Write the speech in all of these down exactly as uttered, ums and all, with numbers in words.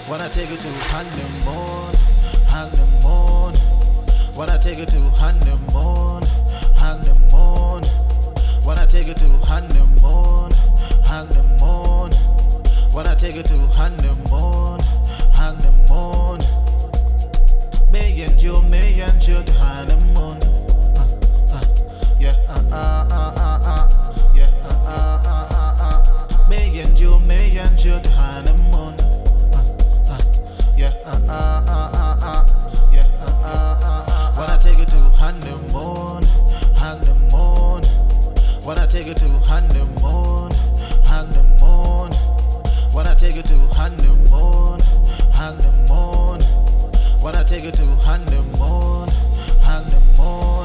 Wanna take you to honeymoon, honeymoon. Wanna take you to honeymoon, honeymoon. Wanna take you to honeymoon, honeymoon. Wanna take you to honeymoon, honeymoon. Me and you, me and you to honeymoon. Uh, uh, yeah, uh, uh, uh, uh, uh. Yeah, uh, uh, uh, uh, uh. Me and you, me and you to honeymoon. Uh, uh, yeah, uh, uh, uh, uh, uh. Yeah, uh, uh, uh, uh. Wanna take you to honeymoon, honeymoon. Wanna take you to honeymoon, honeymoon. Wanna take you to honeymoon, honeymoon. Wanna take you to honeymoon, honeymoon.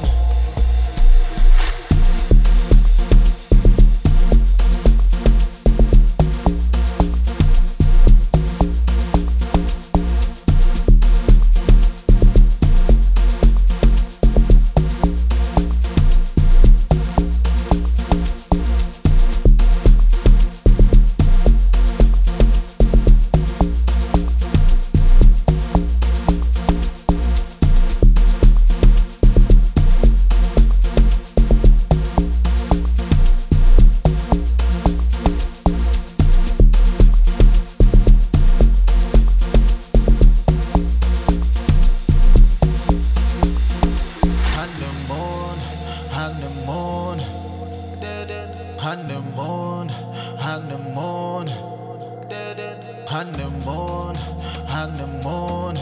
Honeymoon, honeymoon, honeymoon, honeymoon, honeymoon,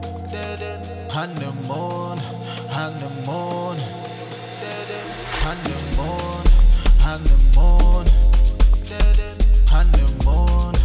honeymoon, honeymoon, honeymoon, honeymoon, honeymoon.